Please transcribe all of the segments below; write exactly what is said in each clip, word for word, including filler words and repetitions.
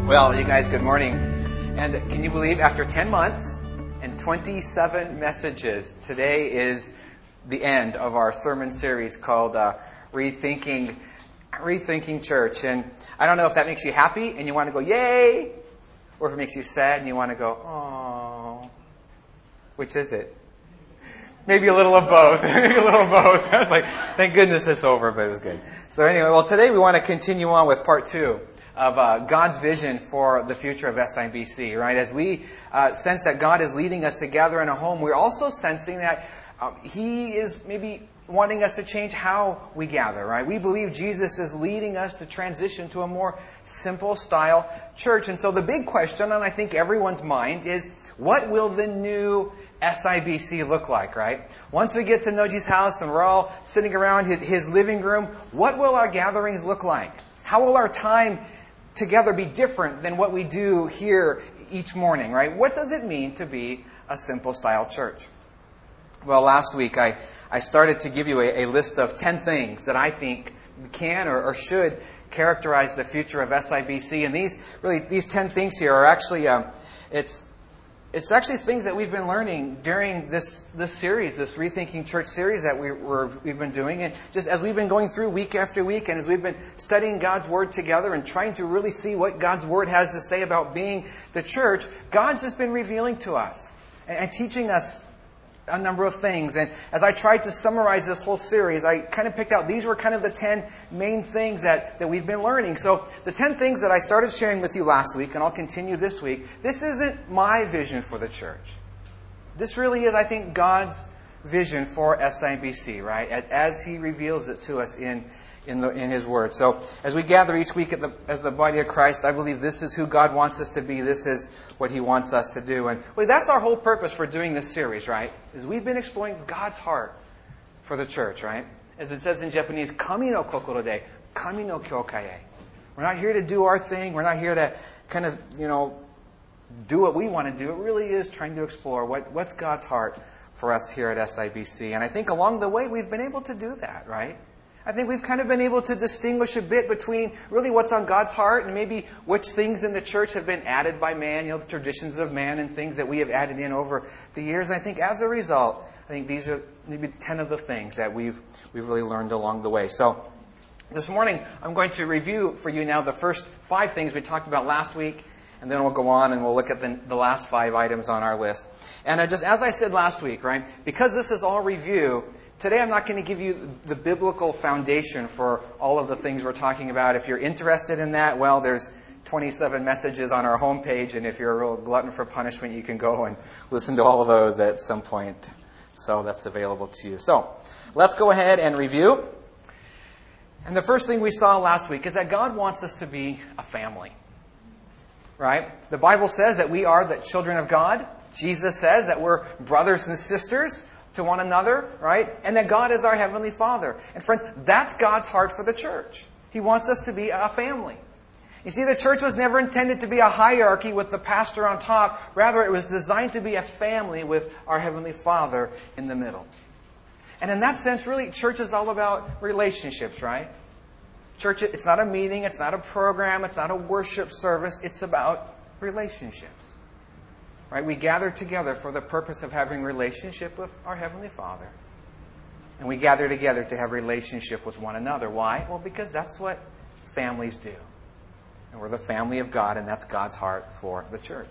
Well, you guys, good morning. And can you believe after ten months and twenty-seven messages, today is the end of our sermon series called uh, Rethinking Rethinking Church. And I don't know if that makes you happy and you want to go, yay, or if it makes you sad and you want to go, oh. Which is it? Maybe a little of both. Maybe a little of both. I was like, thank goodness it's over, but it was good. So anyway, well, today we want to continue on with part two of uh, God's vision for the future of S I B C, right? As we uh, sense that God is leading us to gather in a home, we're also sensing that um, He is maybe wanting us to change how we gather, right? We believe Jesus is leading us to transition to a more simple style church. And so the big question on, I think, everyone's mind is, what will the new S I B C look like, right? Once we get to Noji's house and we're all sitting around his, his living room, what will our gatherings look like? How will our time together be different than what we do here each morning, right? What does it mean to be a simple style church? Well, last week I, I started to give you a, a list of ten things that I think can or, or should characterize the future of S I B C. And these really these ten things here are actually um, it's It's actually things that we've been learning during this this series, this Rethinking Church series that we, we're, we've been doing. And just as we've been going through week after week, and as we've been studying God's Word together and trying to really see what God's Word has to say about being the church, God's just been revealing to us and, and teaching us a number of things. And as I tried to summarize this whole series, I kind of picked out, these were kind of the ten main things that, that we've been learning. So the ten things that I started sharing with you last week, and I'll continue this week, this isn't my vision for the church. This really is, I think, God's vision for S I B C, right? As He reveals it to us in in the in His Word. So as we gather each week at the, as the body of Christ, I believe this is who God wants us to be. This is what He wants us to do. And well, that's our whole purpose for doing this series, right? Is we've been exploring God's heart for the church, right? As it says in Japanese, kami no kokoro de, kami no kyokai e. We're not here to do our thing. We're not here to kind of, you know, do what we want to do. It really is trying to explore what, what's God's heart for us here at S I B C. And I think along the way we've been able to do that, right? I think we've kind of been able to distinguish a bit between really what's on God's heart and maybe which things in the church have been added by man, you know, the traditions of man and things that we have added in over the years. And I think as a result, I think these are maybe ten of the things that we've we've really learned along the way. So this morning, I'm going to review for you now the first five things we talked about last week, and then we'll go on and we'll look at the, the last five items on our list. And I just, as I said last week, right, because this is all review, today I'm not going to give you the biblical foundation for all of the things we're talking about. If you're interested in that, well, there's twenty-seven messages on our homepage, and if you're a real glutton for punishment, you can go and listen to all of those at some point. So that's available to you. So let's go ahead and review. And the first thing we saw last week is that God wants us to be a family. Right? The Bible says that we are the children of God. Jesus says that we're brothers and sisters to one another, right? And that God is our Heavenly Father. And friends, that's God's heart for the church. He wants us to be a family. You see, the church was never intended to be a hierarchy with the pastor on top. Rather, it was designed to be a family with our Heavenly Father in the middle. And in that sense, really, church is all about relationships, right? Church, it's not a meeting, it's not a program, it's not a worship service. It's about relationships. Right? We gather together for the purpose of having relationship with our Heavenly Father. And we gather together to have relationship with one another. Why? Well, because that's what families do. And we're the family of God, and that's God's heart for the church.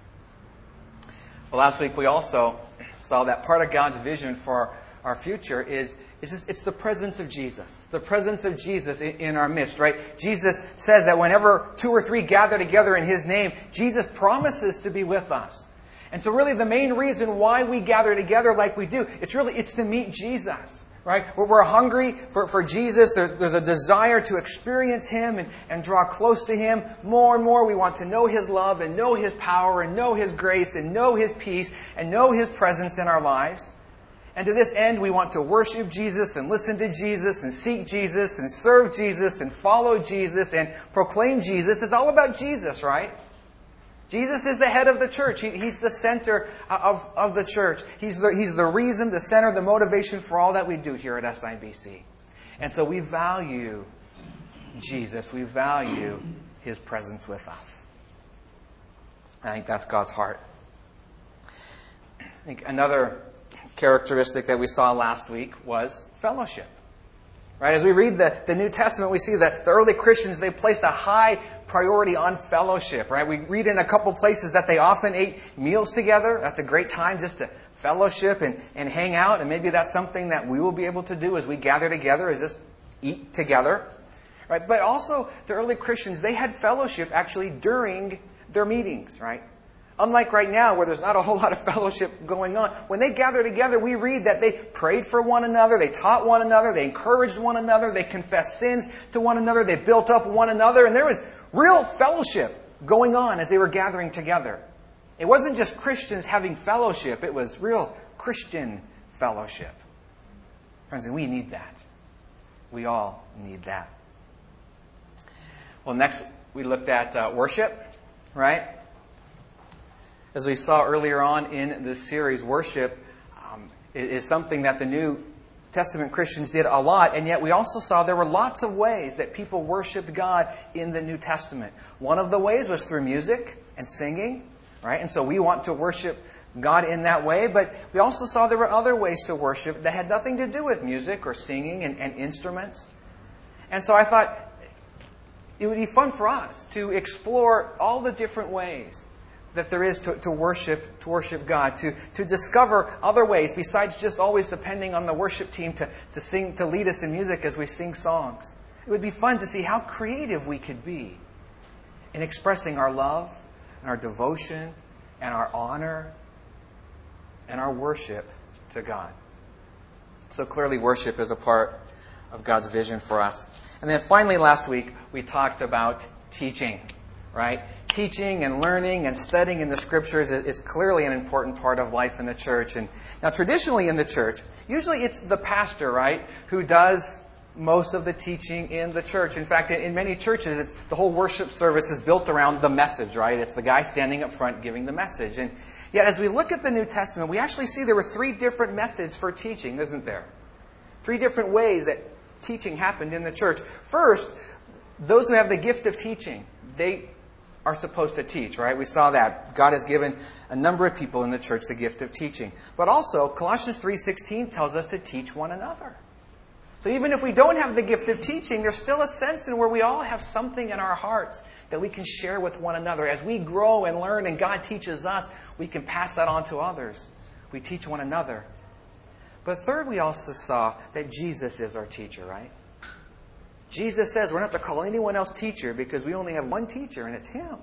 Well, last week we also saw that part of God's vision for our future is It's, just, it's the presence of Jesus. The presence of Jesus in, in our midst, right? Jesus says that whenever two or three gather together in His name, Jesus promises to be with us. And so really the main reason why we gather together like we do, it's really, it's to meet Jesus, right? We're, we're hungry for, for Jesus. There's, there's a desire to experience Him and, and draw close to Him. More and more we want to know His love and know His power and know His grace and know His peace and know His presence in our lives. And to this end, we want to worship Jesus and listen to Jesus and seek Jesus and serve Jesus and follow Jesus and proclaim Jesus. It's all about Jesus, right? Jesus is the head of the church. He, he's the center of, of the church. He's the, he's the reason, the center, the motivation for all that we do here at S I B C. And so we value Jesus. We value His presence with us. I think that's God's heart. I think another characteristic that we saw last week was fellowship. Right? As we read the, the New Testament, we see that the early Christians, they placed a high priority on fellowship. Right? We read in a couple places that they often ate meals together. That's a great time just to fellowship and, and hang out. And maybe that's something that we will be able to do as we gather together, is just eat together. Right? But also, the early Christians, they had fellowship actually during their meetings. Right? Unlike right now, where there's not a whole lot of fellowship going on, when they gather together, we read that they prayed for one another, they taught one another, they encouraged one another, they confessed sins to one another, they built up one another, and there was real fellowship going on as they were gathering together. It wasn't just Christians having fellowship, it was real Christian fellowship. Friends, and we need that. We all need that. Well, next we looked at uh, worship, right? As we saw earlier on in this series, worship um, is something that the New Testament Christians did a lot, and yet we also saw there were lots of ways that people worshiped God in the New Testament. One of the ways was through music and singing, right? And so we want to worship God in that way, but we also saw there were other ways to worship that had nothing to do with music or singing and, and instruments. And so I thought it would be fun for us to explore all the different ways that there is to, to worship to worship God, to, to discover other ways besides just always depending on the worship team to, to sing to lead us in music as we sing songs. It would be fun to see how creative we could be in expressing our love and our devotion and our honor and our worship to God. So clearly worship is a part of God's vision for us. And then finally last week we talked about teaching, right? Teaching and learning and studying in the Scriptures is, is clearly an important part of life in the church. And now, traditionally in the church, usually it's the pastor, right, who does most of the teaching in the church. In fact, in, in many churches, it's the whole worship service is built around the message, right? It's the guy standing up front giving the message. And yet, as we look at the New Testament, we actually see there were three different methods for teaching, isn't there? Three different ways that teaching happened in the church. First, those who have the gift of teaching, they are supposed to teach, right? We saw that. God has given a number of people in the church the gift of teaching. But also, Colossians three sixteen tells us to teach one another. So even if we don't have the gift of teaching, there's still a sense in where we all have something in our hearts that we can share with one another. As we grow and learn and God teaches us, we can pass that on to others. We teach one another. But third, we also saw that Jesus is our teacher, right? Jesus says we're not to call anyone else teacher because we only have one teacher, and it's Him.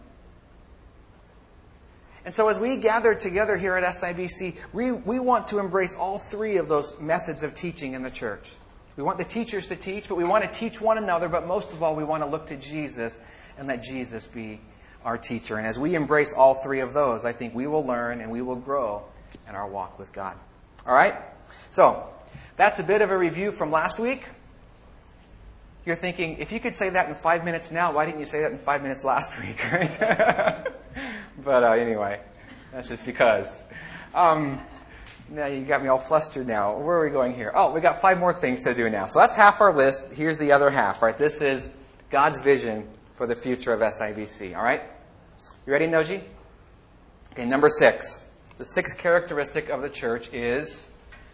And so as we gather together here at S I B C, we, we want to embrace all three of those methods of teaching in the church. We want the teachers to teach, but we want to teach one another, but most of all, we want to look to Jesus and let Jesus be our teacher. And as we embrace all three of those, I think we will learn and we will grow in our walk with God. All right? So, that's a bit of a review from last week. You're thinking, if you could say that in five minutes now, why didn't you say that in five minutes last week, right? But uh, anyway, that's just because. Um, now you got me all flustered now. Where are we going here? Oh, we got five more things to do now. So that's half our list. Here's the other half, right? This is God's vision for the future of S I B C, all right? You ready, Noji? Okay, number six. The sixth characteristic of the church is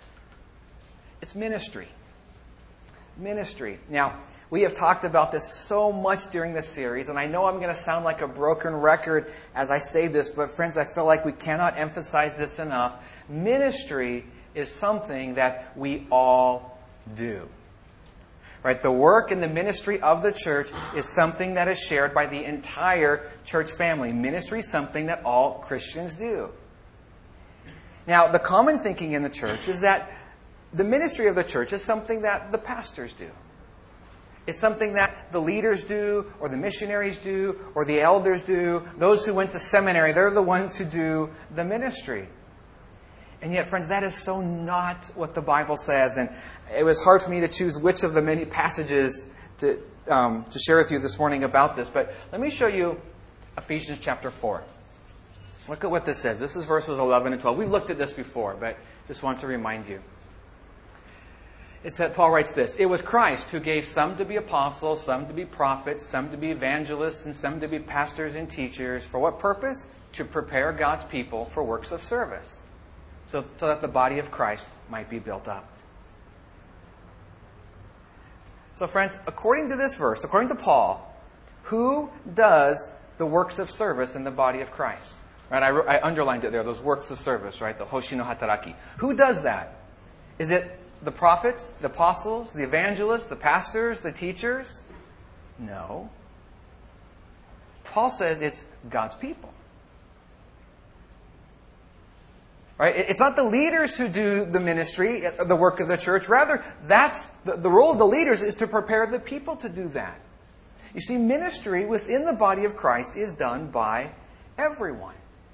its ministry. Ministry. Now, we have talked about this so much during this series, and I know I'm going to sound like a broken record as I say this, but friends, I feel like we cannot emphasize this enough. Ministry is something that we all do. Right? The work and the ministry of the church is something that is shared by the entire church family. Ministry is something that all Christians do. Now, the common thinking in the church is that the ministry of the church is something that the pastors do. It's something that the leaders do, or the missionaries do, or the elders do. Those who went to seminary, they're the ones who do the ministry. And yet, friends, that is so not what the Bible says. And it was hard for me to choose which of the many passages to, um, to share with you this morning about this. But let me show you Ephesians chapter four. Look at what this says. This is verses eleven and twelve. We've looked at this before, but just want to remind you. It said, Paul writes this, "It was Christ who gave some to be apostles, some to be prophets, some to be evangelists, and some to be pastors and teachers. For what purpose? to prepare God's people for works of service, so, so that the body of Christ might be built up. So friends, according to this verse, according to Paul, who does the works of service in the body of Christ? Right? I, I underlined it there, those works of service, right? The Hoshi no Hataraki. Who does that? Is it the prophets, the apostles, the evangelists, the pastors, the teachers? No. Paul says it's God's people. Right? It's not the leaders who do the ministry, the work of the church. Rather, that's the, the role of the leaders is to prepare the people to do that. You see, ministry within the body of Christ is done by everyone.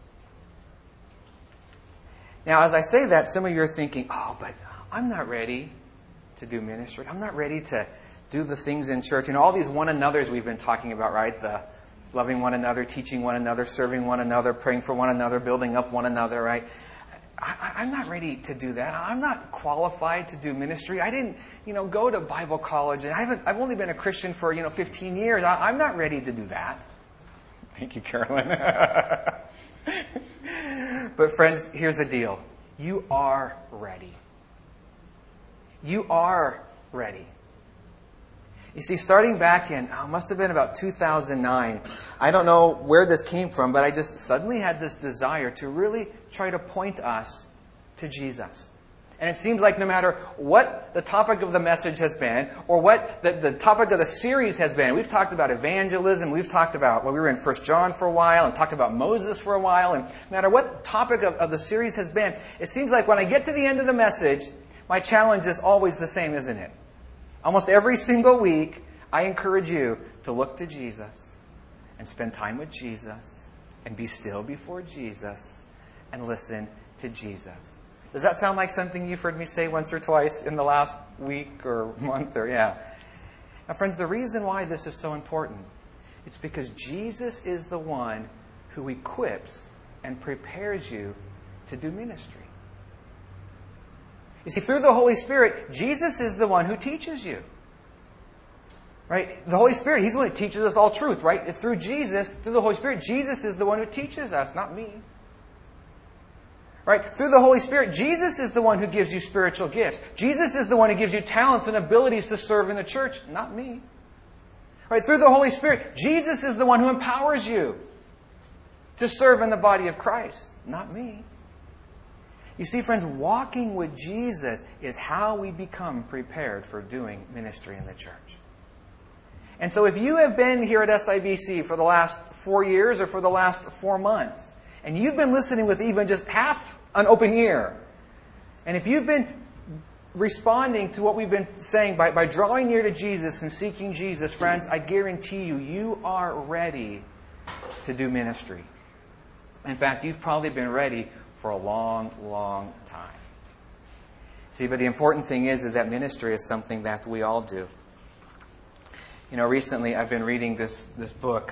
Now, as I say that, some of you are thinking, oh, but I'm not ready to do ministry. I'm not ready to do the things in church. And all these one another's we've been talking about, right? The loving one another, teaching one another, serving one another, praying for one another, building up one another, right? I, I'm not ready to do that. I'm not qualified to do ministry. I didn't, you know, go to Bible college, and I haven't. I've only been a Christian for, you know, fifteen years. I, I'm not ready to do that. Thank you, Carolyn. But friends, here's the deal: you are ready. You are ready. You see, starting back in, oh, it must have been about two thousand nine, I don't know where this came from, but I just suddenly had this desire to really try to point us to Jesus. And it seems like no matter what the topic of the message has been, or what the, the topic of the series has been, we've talked about evangelism, we've talked about, well, we were in First John for a while, and talked about Moses for a while, and no matter what topic of, of the series has been, it seems like when I get to the end of the message, my challenge is always the same, isn't it? Almost every single week, I encourage you to look to Jesus and spend time with Jesus and be still before Jesus and listen to Jesus. Does that sound like something you've heard me say once or twice in the last week or month? Or yeah. Now, friends, the reason why this is so important, it's because Jesus is the one who equips and prepares you to do ministry. You see, through the Holy Spirit, Jesus is the one who teaches you. Right? The Holy Spirit, He's the one who teaches us all truth, right? Through Jesus, through the Holy Spirit, Jesus is the one who teaches us, not me. Right? Through the Holy Spirit, Jesus is the one who gives you spiritual gifts. Jesus is the one who gives you talents and abilities to serve in the church, not me. Right? Through the Holy Spirit, Jesus is the one who empowers you to serve in the body of Christ, not me. You see, friends, walking with Jesus is how we become prepared for doing ministry in the church. And so if you have been here at S I B C for the last four years or for the last four months, and you've been listening with even just half an open ear, and if you've been responding to what we've been saying by, by drawing near to Jesus and seeking Jesus, friends, I guarantee you, you are ready to do ministry. In fact, you've probably been ready for a long, long time. See, but the important thing is, is that ministry is something that we all do. You know, recently I've been reading this, this book.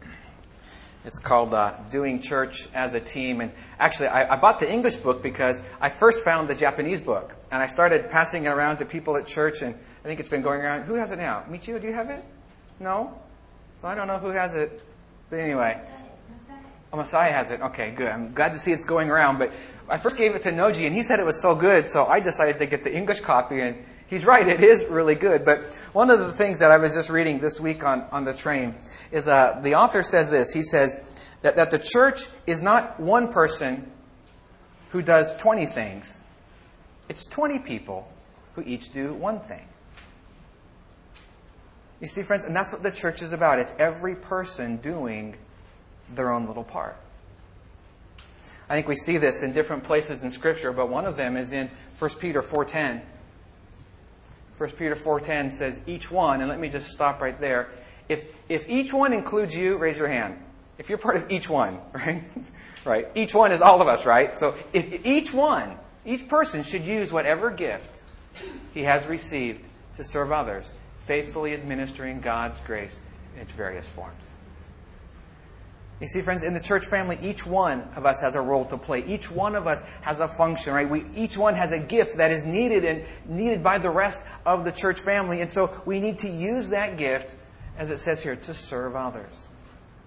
It's called uh, Doing Church as a Team. And actually, I, I bought the English book because I first found the Japanese book. And I started passing it around to people at church. And I think it's been going around. Who has it now? Michio, do you have it? No? So I don't know who has it. But anyway. Oh, Masai has it. Okay, good. I'm glad to see it's going around. But I first gave it to Noji, and he said it was so good, so I decided to get the English copy. And he's right, it is really good. But one of the things that I was just reading this week on, on the train is uh, the author says this. He says that, that the church is not one person who does twenty things. It's twenty people who each do one thing. You see, friends, and that's what the church is about. It's every person doing their own little part. I think we see this in different places in Scripture, but one of them is in First Peter four ten. First Peter four ten says, each one, and let me just stop right there. If if each one includes you, raise your hand. If you're part of each one, right? Right. Each one is all of us, right? So if each one, each person should use whatever gift he has received to serve others, faithfully administering God's grace in its various forms. You see, friends, in the church family, each one of us has a role to play. Each one of us has a function, right? We, each one has a gift that is needed and needed by the rest of the church family. And so we need to use that gift, as it says here, to serve others.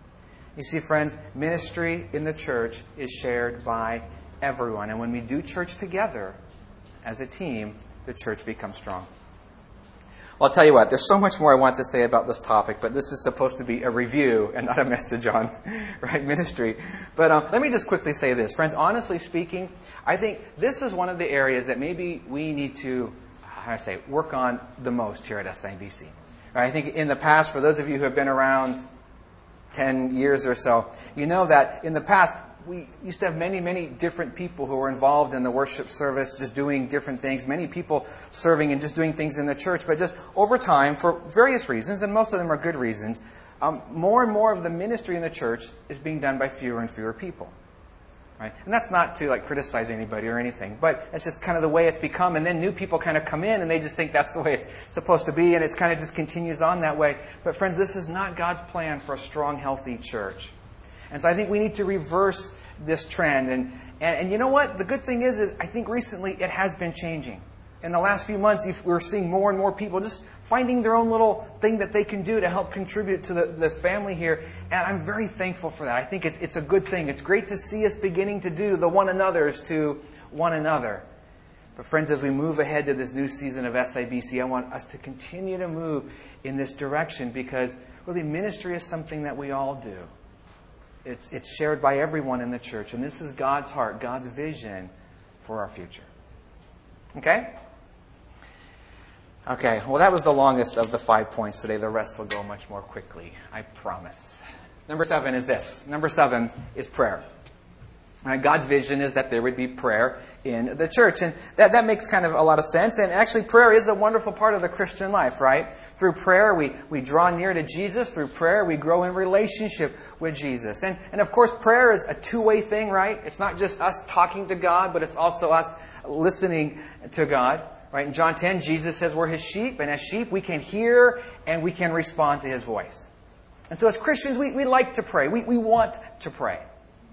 You see, friends, ministry in the church is shared by everyone. And when we do church together as a team, the church becomes strong. Well, I'll tell you what, there's so much more I want to say about this topic, but this is supposed to be a review and not a message on right ministry. But um, let me just quickly say this. Friends, honestly speaking, I think this is one of the areas that maybe we need to, how do I say, work on the most here at S I B C. Right? I think in the past, for those of you who have been around ten years or so, you know that in the past, we used to have many, many different people who were involved in the worship service, just doing different things. Many people serving and just doing things in the church. But just over time, for various reasons, and most of them are good reasons, um, more and more of the ministry in the church is being done by fewer and fewer people. Right? And that's not to like criticize anybody or anything, but it's just kind of the way it's become. And then new people kind of come in and they just think that's the way it's supposed to be, and it kind of just continues on that way. But friends, this is not God's plan for a strong, healthy church. And so I think we need to reverse this trend. And, and, and you know what? The good thing is, is I think recently it has been changing. In the last few months, we're seeing more and more people just finding their own little thing that they can do to help contribute to the, the family here. And I'm very thankful for that. I think it, it's a good thing. It's great to see us beginning to do the one another's to one another. But friends, as we move ahead to this new season of S I B C, I want us to continue to move in this direction, because really ministry is something that we all do. It's, it's shared by everyone in the church. And this is God's heart, God's vision for our future. Okay? Okay, well, that was the longest of the five points today. The rest will go much more quickly, I promise. Number seven is this. Number seven is prayer. All right, God's vision is that there would be prayer in the church. And that, that makes kind of a lot of sense. And actually, prayer is a wonderful part of the Christian life, right? Through prayer, we, we draw near to Jesus. Through prayer, we grow in relationship with Jesus. And, and of course, prayer is a two-way thing, right? It's not just us talking to God, but it's also us listening to God. Right? In John ten, Jesus says we're His sheep. And as sheep, we can hear and we can respond to His voice. And so as Christians, we, we like to pray. We, we want to pray.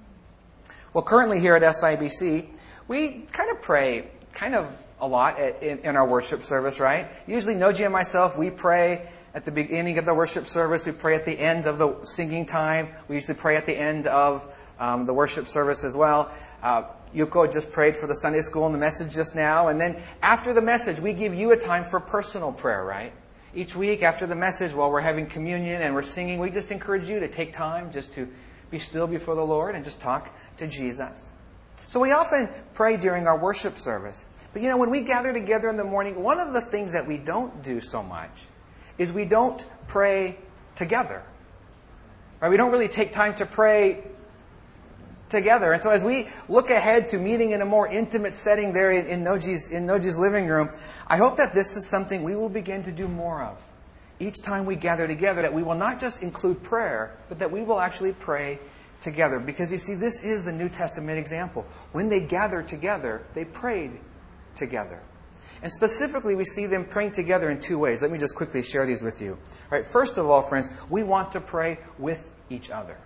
Well, currently here at S I B C, we kind of pray kind of a lot in, in our worship service, right? Usually Noji and myself, we pray at the beginning of the worship service. We pray at the end of the singing time. We usually pray at the end of um, the worship service as well. Uh, Yuko just prayed for the Sunday school and the message just now. And then after the message, we give you a time for personal prayer, right? Each week after the message, while we're having communion and we're singing, we just encourage you to take time just to be still before the Lord and just talk to Jesus. So we often pray during our worship service. But you know, when we gather together in the morning, one of the things that we don't do so much is we don't pray together. Right? We don't really take time to pray together. And so as we look ahead to meeting in a more intimate setting there in, in Noji's in Noji's living room, I hope that this is something we will begin to do more of. Each time we gather together, that we will not just include prayer, but that we will actually pray together. Because you see, this is the New Testament example. When they gathered together, they prayed together. And specifically, we see them praying together in two ways. Let me just quickly share these with you. All right, first of all, friends, we want to pray with each other.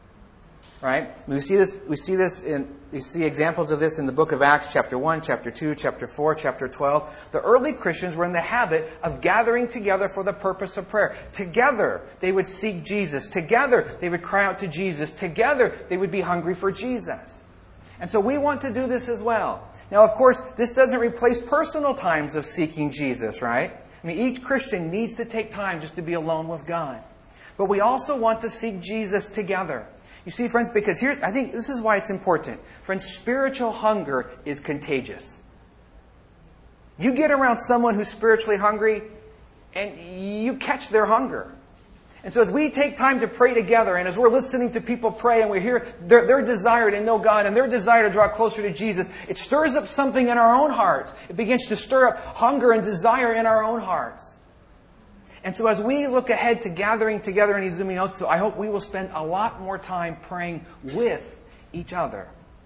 Right? We see this. We see this in. We see examples of this in the book of Acts, chapter one, chapter two, chapter four, chapter twelve. The early Christians were in the habit of gathering together for the purpose of prayer. Together, they would seek Jesus. Together, they would cry out to Jesus. Together, they would be hungry for Jesus. And so we want to do this as well. Now, of course, this doesn't replace personal times of seeking Jesus, right? I mean, each Christian needs to take time just to be alone with God. But we also want to seek Jesus together. You see, friends, because here, I think this is why it's important. Friends, spiritual hunger is contagious. You get around someone who's spiritually hungry, and you catch their hunger. And so as we take time to pray together, and as we're listening to people pray, and we hear their, their desire to know God, and their desire to draw closer to Jesus, it stirs up something in our own hearts. It begins to stir up hunger and desire in our own hearts. And so as we look ahead to gathering together in Izumi Otsu, I hope we will spend a lot more time praying with each other.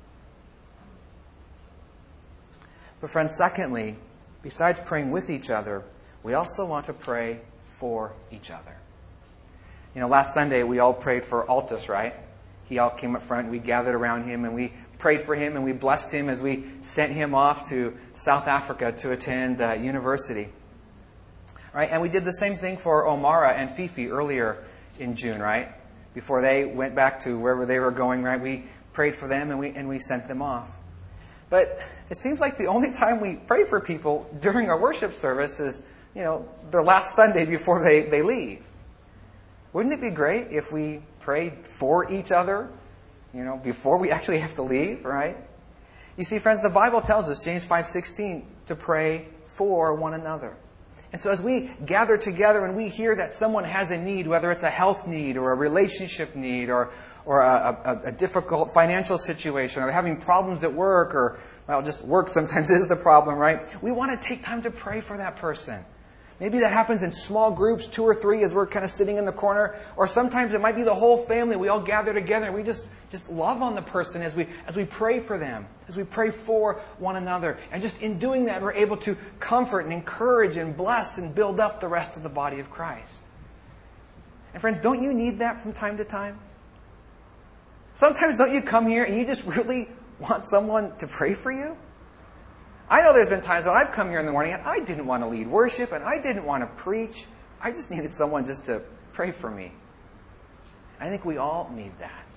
But friends, secondly, besides praying with each other, we also want to pray for each other. You know, last Sunday we all prayed for Altus, right? He all came up front, we gathered around him, and we prayed for him, and we blessed him as we sent him off to South Africa to attend uh, university. Right? And we did the same thing for Omara and Fifi earlier in June, right? before they went back to wherever they were going, right? We prayed for them and we and we sent them off. But it seems like the only time we pray for people during our worship service is, you know, their last Sunday before they, they leave. Wouldn't it be great if we prayed for each other, you know, before we actually have to leave, right? You see, friends, the Bible tells us, James five sixteen, to pray for one another. And so as we gather together and we hear that someone has a need, whether it's a health need or a relationship need or or a, a, a difficult financial situation, or having problems at work, or, well, just work sometimes is the problem, right? We want to take time to pray for that person. Maybe that happens in small groups, two or three, as we're kind of sitting in the corner. Or sometimes it might be the whole family. We all gather together and we just, just love on the person as we, as we pray for them, as we pray for one another. And just in doing that, we're able to comfort and encourage and bless and build up the rest of the body of Christ. And friends, don't you need that from time to time? Sometimes don't you come here and you just really want someone to pray for you? I know there's been times when I've come here in the morning and I didn't want to lead worship and I didn't want to preach. I just needed someone just to pray for me. I think we all need that.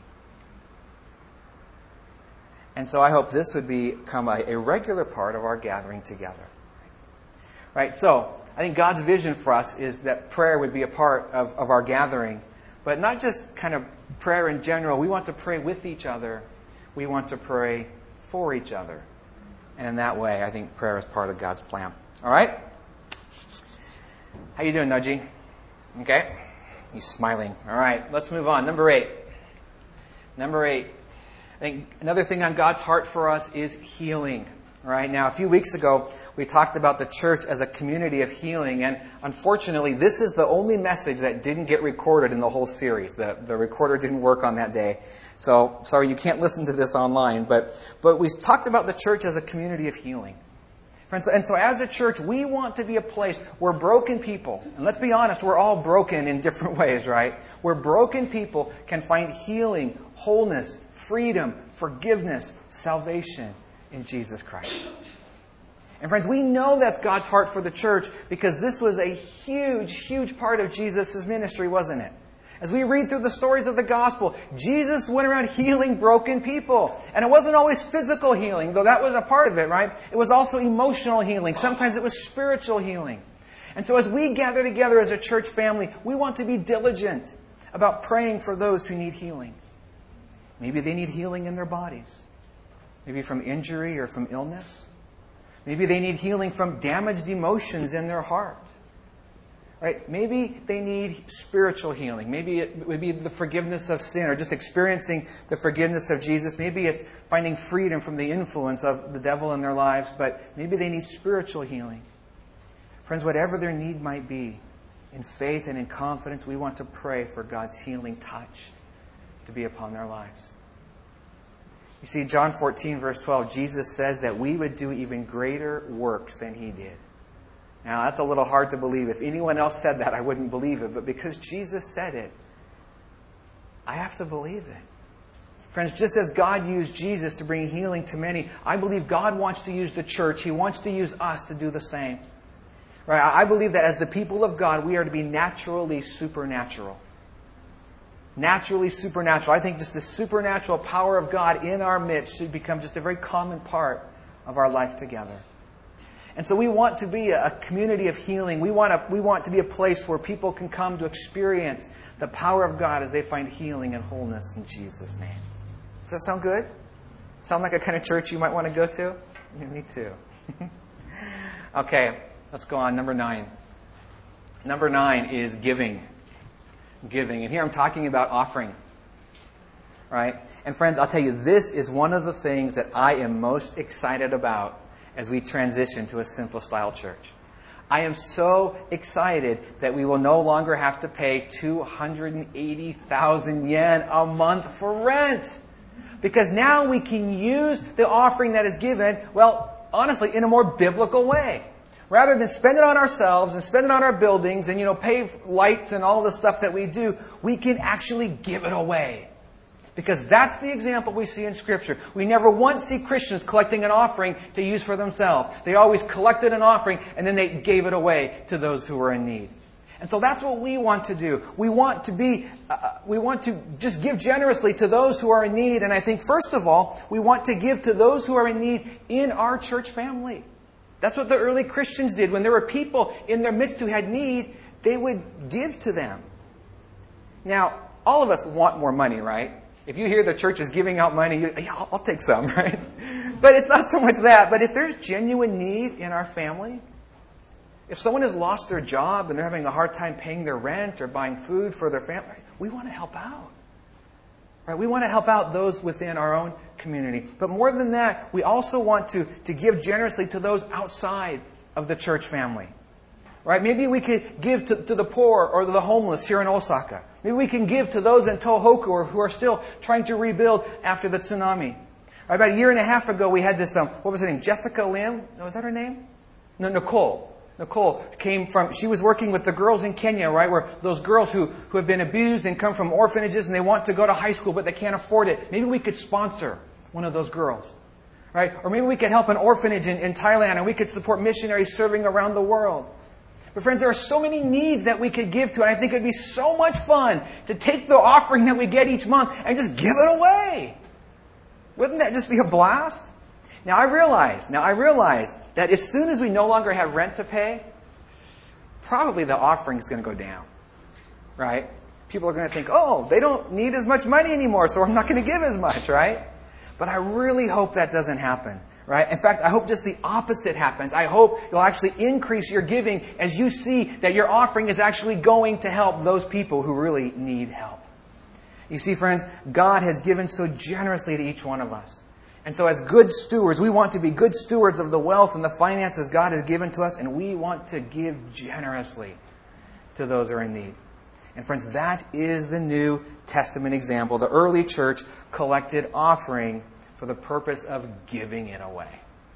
And so I hope this would become a, a regular part of our gathering together. Right? So I think God's vision for us is that prayer would be a part of, of our gathering. But not just kind of prayer in general. We want to pray with each other. We want to pray for each other. And in that way, I think prayer is part of God's plan. All right? How you doing, Nudgy? Okay? He's smiling. All right, let's move on. Number eight. Number eight. I think another thing on God's heart for us is healing. All right? Now, a few weeks ago, we talked about the church as a community of healing. And unfortunately, this is the only message that didn't get recorded in the whole series. The, the recorder didn't work on that day. So, sorry, you can't listen to this online. But, but we talked about the church as a community of healing. Friends, and so as a church, we want to be a place where broken people, and let's be honest, we're all broken in different ways, right? Where broken people can find healing, wholeness, freedom, forgiveness, salvation in Jesus Christ. And friends, we know that's God's heart for the church because this was a huge, huge part of Jesus' ministry, wasn't it? As we read through the stories of the gospel, Jesus went around healing broken people. And it wasn't always physical healing, though that was a part of it, right? It was also emotional healing. Sometimes it was spiritual healing. And so as we gather together as a church family, we want to be diligent about praying for those who need healing. Maybe they need healing in their bodies. Maybe from injury or from illness. Maybe they need healing from damaged emotions in their heart. Right? Maybe they need spiritual healing. Maybe it would be the forgiveness of sin or just experiencing the forgiveness of Jesus. Maybe it's finding freedom from the influence of the devil in their lives, but maybe they need spiritual healing. Friends, whatever their need might be, in faith and in confidence, we want to pray for God's healing touch to be upon their lives. You see, John fourteen, verse twelve, Jesus says that we would do even greater works than He did. Now, that's a little hard to believe. If anyone else said that, I wouldn't believe it. But because Jesus said it, I have to believe it. Friends, just as God used Jesus to bring healing to many, I believe God wants to use the church. He wants to use us to do the same. Right? I believe that as the people of God, we are to be naturally supernatural. Naturally supernatural. I think just the supernatural power of God in our midst should become just a very common part of our life together. And so we want to be a community of healing. We want to, we want to be a place where people can come to experience the power of God as they find healing and wholeness in Jesus' name. Does that sound good? Sound like a kind of church you might want to go to? Yeah, me too. Okay, let's go on. Number nine. Number nine is giving. Giving. And here I'm talking about offering. Right? And friends, I'll tell you, this is one of the things that I am most excited about as we transition to a simple style church. I am so excited that we will no longer have to pay two hundred eighty thousand yen a month for rent. Because now we can use the offering that is given, well, honestly, in a more biblical way. Rather than spend it on ourselves and spend it on our buildings and, you know, pay lights and all the stuff that we do, we can actually give it away. Because that's the example we see in Scripture. We never once see Christians collecting an offering to use for themselves. They always collected an offering and then they gave it away to those who were in need. And so that's what we want to do. We want to be, uh, we want to just give generously to those who are in need. And I think, first of all, we want to give to those who are in need in our church family. That's what the early Christians did. When there were people in their midst who had need, they would give to them. Now, all of us want more money, right? If you hear the church is giving out money, you, yeah, I'll, I'll take some, right? But it's not so much that. But if there's genuine need in our family, if someone has lost their job and they're having a hard time paying their rent or buying food for their family, we want to help out. Right? We want to help out those within our own community. But more than that, we also want to, to give generously to those outside of the church family. Right? Maybe we could give to, to the poor or the homeless here in Osaka. Maybe we can give to those in Tohoku or who are still trying to rebuild after the tsunami. Right? About a year and a half ago, we had this, um, what was her name? Jessica Lim? Was that her name? No, Nicole. Nicole came from, she was working with the girls in Kenya, right? Where those girls who, who have been abused and come from orphanages and they want to go to high school, but they can't afford it. Maybe we could sponsor one of those girls. Right? Or maybe we could help an orphanage in, in Thailand and we could support missionaries serving around the world. But friends, there are so many needs that we could give to, and I think it would be so much fun to take the offering that we get each month and just give it away. Wouldn't that just be a blast? Now I realize, now I realize that as soon as we no longer have rent to pay, probably the offering is going to go down. Right? People are going to think, oh, they don't need as much money anymore, so I'm not going to give as much, right? But I really hope that doesn't happen. Right? In fact, I hope just the opposite happens. I hope you'll actually increase your giving as you see that your offering is actually going to help those people who really need help. You see, friends, God has given so generously to each one of us. And so as good stewards, we want to be good stewards of the wealth and the finances God has given to us, and we want to give generously to those who are in need. And friends, that is the New Testament example. The early church collected offering for the purpose of giving it away.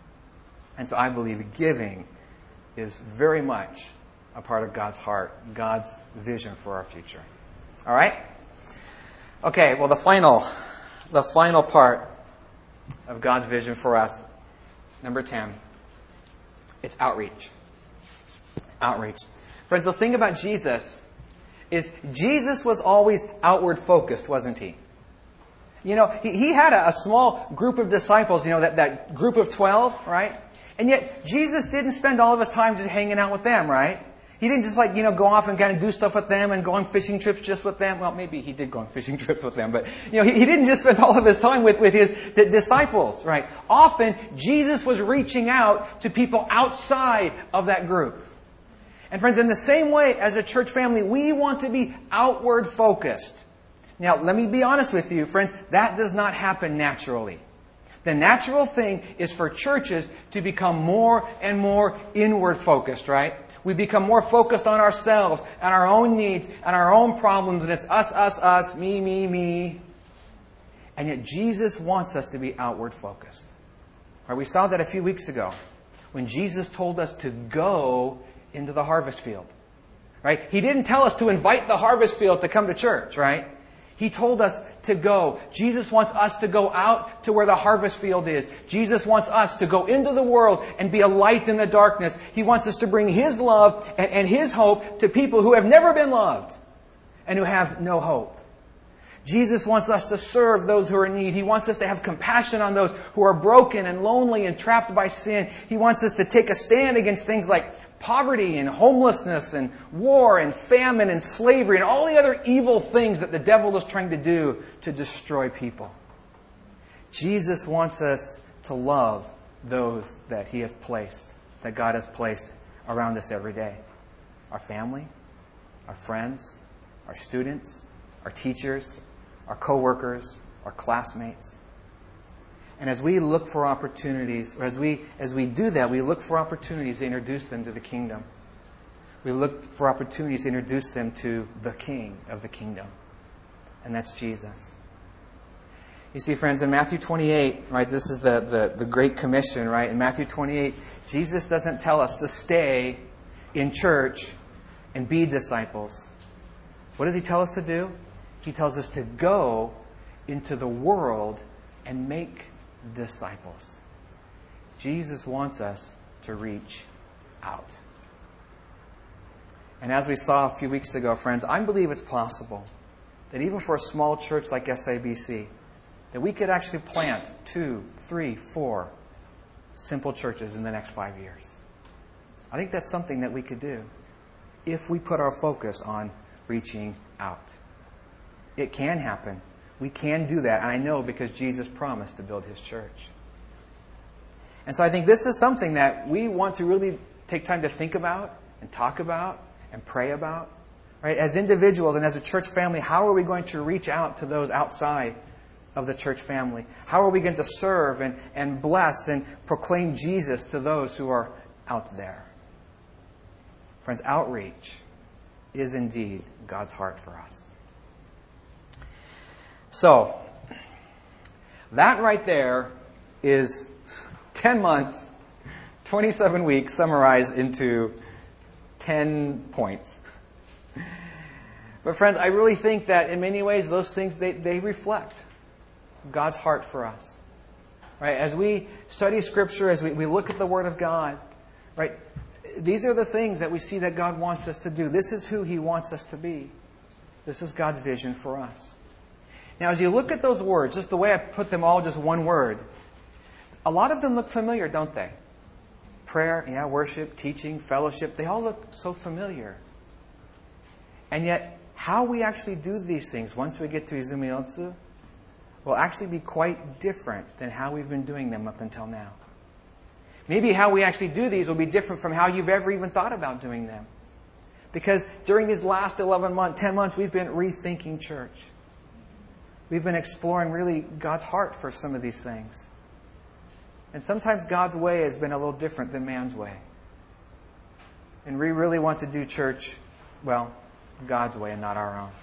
And so I believe giving is very much a part of God's heart, God's vision for our future. All right? Okay, well the final, the final part of God's vision for us, number ten, it's outreach. Outreach. Friends, the thing about Jesus is Jesus was always outward focused, wasn't he? You know, he, he had a, a small group of disciples, you know, that, that group of twelve, right? And yet, Jesus didn't spend all of his time just hanging out with them, right? He didn't just like, you know, go off and kind of do stuff with them and go on fishing trips just with them. Well, maybe he did go on fishing trips with them, but, you know, he, he didn't just spend all of his time with, with his the disciples, right? Often, Jesus was reaching out to people outside of that group. And friends, in the same way as a church family, we want to be outward focused. Now, let me be honest with you, friends, that does not happen naturally. The natural thing is for churches to become more and more inward focused, right? We become more focused on ourselves and our own needs and our own problems, and it's us, us, us, me, me, me. And yet Jesus wants us to be outward focused. Right? We saw that a few weeks ago when Jesus told us to go into the harvest field. Right? He didn't tell us to invite the harvest field to come to church, right? He told us to go. Jesus wants us to go out to where the harvest field is. Jesus wants us to go into the world and be a light in the darkness. He wants us to bring His love and, and His hope to people who have never been loved and who have no hope. Jesus wants us to serve those who are in need. He wants us to have compassion on those who are broken and lonely and trapped by sin. He wants us to take a stand against things like poverty and homelessness and war and famine and slavery and all the other evil things that the devil is trying to do to destroy people. Jesus wants us to love those that He has placed, that God has placed around us every day. Our family, our friends, our students, our teachers, our co-workers, our classmates. And as we look for opportunities, or as we as we do that, we look for opportunities to introduce them to the kingdom. We look for opportunities to introduce them to the King of the kingdom. And that's Jesus. You see, friends, in Matthew twenty-eight, right, this is the, the, the Great Commission, right? In Matthew twenty-eight, Jesus doesn't tell us to stay in church and be disciples. What does He tell us to do? He tells us to go into the world and make disciples. Jesus wants us to reach out. And as we saw a few weeks ago, friends, I believe it's possible that even for a small church like S I B C, that we could actually plant two, three, four simple churches in the next five years. I think that's something that we could do if we put our focus on reaching out. It can happen. We can do that, and I know because Jesus promised to build His church. And so I think this is something that we want to really take time to think about and talk about and pray about. Right? As individuals and as a church family, how are we going to reach out to those outside of the church family? How are we going to serve and, and bless and proclaim Jesus to those who are out there? Friends, outreach is indeed God's heart for us. So, that right there is ten months, twenty-seven weeks summarized into ten points. But friends, I really think that in many ways those things, they, they reflect God's heart for us. Right? As we study Scripture, as we, we look at the Word of God, right? These are the things that we see that God wants us to do. This is who He wants us to be. This is God's vision for us. Now, as you look at those words, just the way I put them all, just one word, a lot of them look familiar, don't they? Prayer, yeah, worship, teaching, fellowship, they all look so familiar. And yet, how we actually do these things once we get to Izumi Otsu will actually be quite different than how we've been doing them up until now. Maybe how we actually do these will be different from how you've ever even thought about doing them. Because during these last eleven months, ten months, we've been rethinking church. We've been exploring really God's heart for some of these things. And sometimes God's way has been a little different than man's way. And we really want to do church, well, God's way and not our own.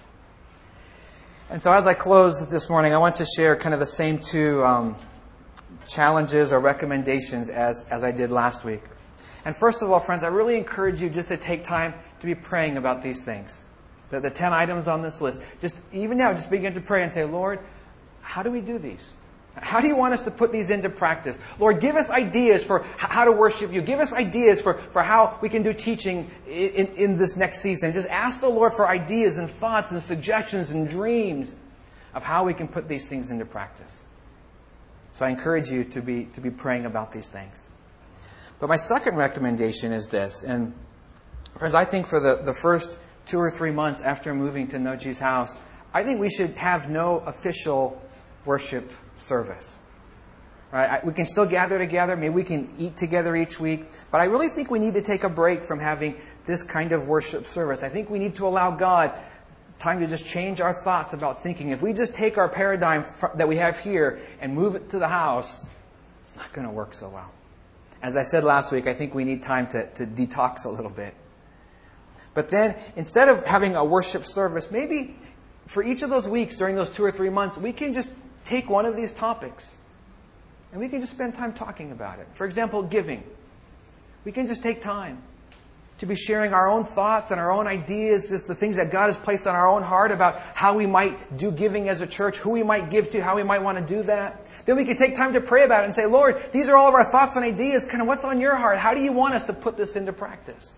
And so as I close this morning, I want to share kind of the same two um, challenges or recommendations as, as I did last week. And first of all, friends, I really encourage you just to take time to be praying about these things. The, the ten items on this list. Just even now, just begin to pray and say, Lord, how do we do these? How do you want us to put these into practice? Lord, give us ideas for how to worship you. Give us ideas for, for how we can do teaching in, in, in this next season. Just ask the Lord for ideas and thoughts and suggestions and dreams of how we can put these things into practice. So I encourage you to be to be praying about these things. But my second recommendation is this. And friends, I think for the, the first two or three months after moving to Noji's house, I think we should have no official worship service. Right? We can still gather together. Maybe we can eat together each week. But I really think we need to take a break from having this kind of worship service. I think we need to allow God time to just change our thoughts about thinking. If we just take our paradigm that we have here and move it to the house, it's not going to work so well. As I said last week, I think we need time to, to detox a little bit. But then, instead of having a worship service, maybe for each of those weeks during those two or three months, we can just take one of these topics and we can just spend time talking about it. For example, giving. We can just take time to be sharing our own thoughts and our own ideas, just the things that God has placed on our own heart about how we might do giving as a church, who we might give to, how we might want to do that. Then we can take time to pray about it and say, Lord, these are all of our thoughts and ideas. Kind of what's on your heart? How do you want us to put this into practice?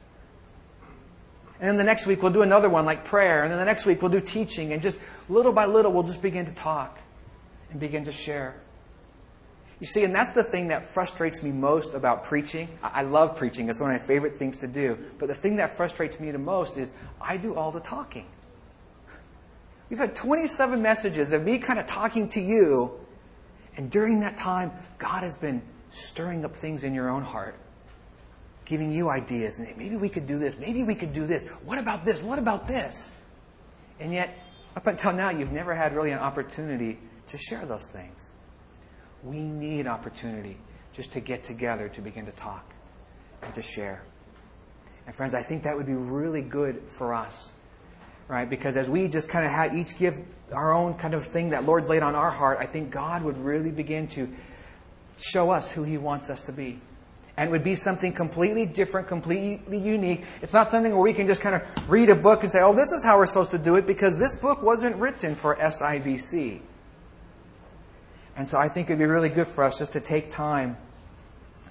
And then the next week we'll do another one like prayer. And then the next week we'll do teaching. And just little by little we'll just begin to talk and begin to share. You see, and that's the thing that frustrates me most about preaching. I love preaching. It's one of my favorite things to do. But the thing that frustrates me the most is I do all the talking. We've had twenty-seven messages of me kind of talking to you. And during that time, God has been stirring up things in your own heart. Giving you ideas. And maybe we could do this. Maybe we could do this. What about this? What about this? And yet, up until now, you've never had really an opportunity to share those things. We need opportunity just to get together to begin to talk and to share. And friends, I think that would be really good for us. Right? Because as we just kind of have, each give our own kind of thing that Lord's laid on our heart, I think God would really begin to show us who He wants us to be. And it would be something completely different, completely unique. It's not something where we can just kind of read a book and say, oh, this is how we're supposed to do it, because this book wasn't written for S I B C. And so I think it would be really good for us just to take time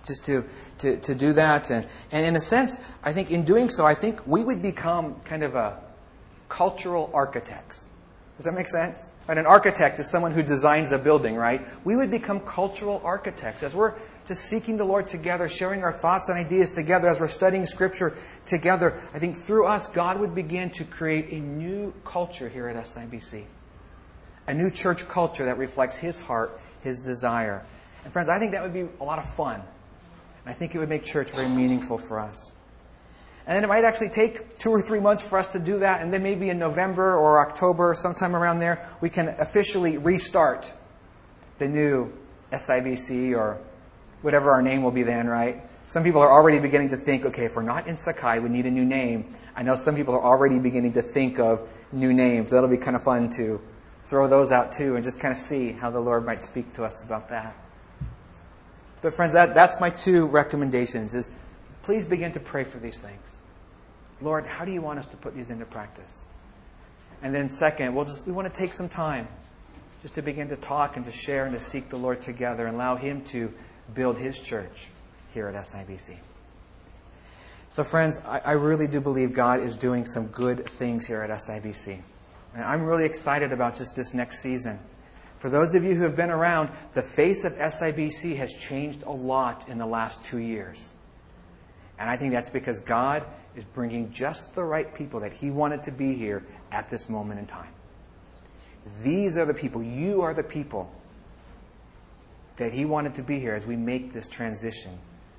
just to, to, to do that. And, and in a sense, I think in doing so, I think we would become kind of a cultural architects. Does that make sense? And an architect is someone who designs a building, right? We would become cultural architects as we're just seeking the Lord together, sharing our thoughts and ideas together, as we're studying Scripture together. I think through us, God would begin to create a new culture here at S I B C. A new church culture that reflects His heart, His desire. And friends, I think that would be a lot of fun. And I think it would make church very meaningful for us. And then it might actually take two or three months for us to do that. And then maybe in November or October, sometime around there, we can officially restart the new S I B C or whatever our name will be then, right? Some people are already beginning to think, okay, if we're not in Sakai, we need a new name. I know some people are already beginning to think of new names. That'll be kind of fun to throw those out too and just kind of see how the Lord might speak to us about that. But friends, that, that's my two recommendations is please begin to pray for these things. Lord, how do you want us to put these into practice? And then second, we'll just we want to take some time just to begin to talk and to share and to seek the Lord together and allow Him to build His church here at S I B C. So friends, I, I really do believe God is doing some good things here at S I B C. And I'm really excited about just this next season. For those of you who have been around, the face of S I B C has changed a lot in the last two years. And I think that's because God is bringing just the right people that He wanted to be here at this moment in time. These are the people, you are the people that He wanted to be here as we make this transition.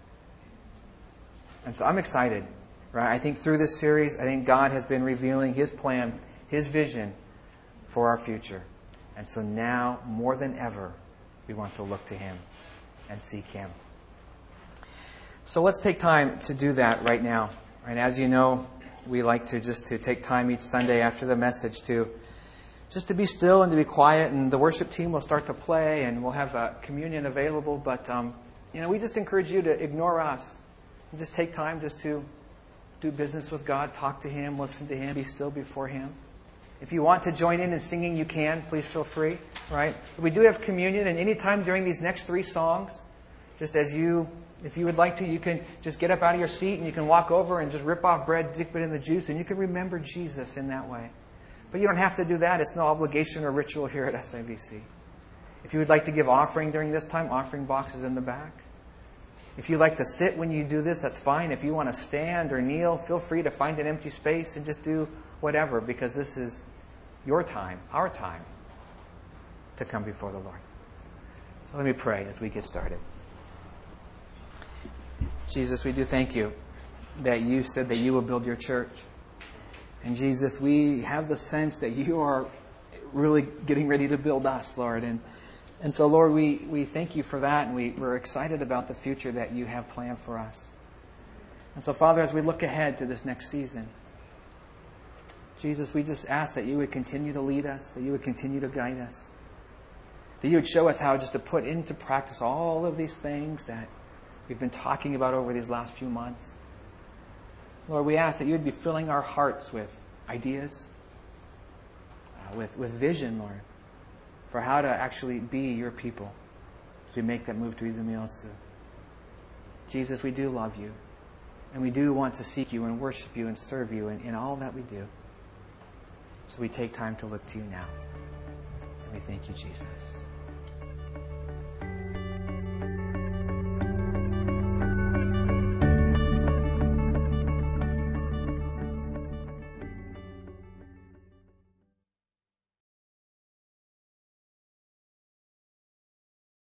And so I'm excited, right? I think through this series, I think God has been revealing His plan, His vision for our future. And so now, more than ever, we want to look to Him and seek Him. So let's take time to do that right now. And as you know, we like to just to take time each Sunday after the message to just to be still and to be quiet. And the worship team will start to play, and we'll have a communion available. But um, you know, we just encourage you to ignore us and just take time just to do business with God, talk to Him, listen to Him, be still before Him. If you want to join in in singing, you can. Please feel free. Right? We do have communion, and any time during these next three songs, just as you, if you would like to, you can just get up out of your seat and you can walk over and just rip off bread, dip it in the juice, and you can remember Jesus in that way. But you don't have to do that. It's no obligation or ritual here at S I B C. If you would like to give offering during this time, offering box is in the back. If you like to sit when you do this, that's fine. If you want to stand or kneel, feel free to find an empty space and just do whatever, because this is your time, our time, to come before the Lord. So let me pray as we get started. Jesus, we do thank You that You said that You will build Your church. And Jesus, we have the sense that You are really getting ready to build us, Lord. And and so, Lord, we, we thank You for that, and we, we're excited about the future that You have planned for us. And so, Father, as we look ahead to this next season, Jesus, we just ask that You would continue to lead us, that You would continue to guide us, that You would show us how just to put into practice all of these things that we've been talking about over these last few months. Lord, we ask that You would be filling our hearts with ideas, uh, with, with vision, Lord, for how to actually be Your people as we make that move to Izumiyosu. Jesus, we do love You, and we do want to seek You and worship You and serve You in, in all that we do. So we take time to look to You now. And we thank You, Jesus.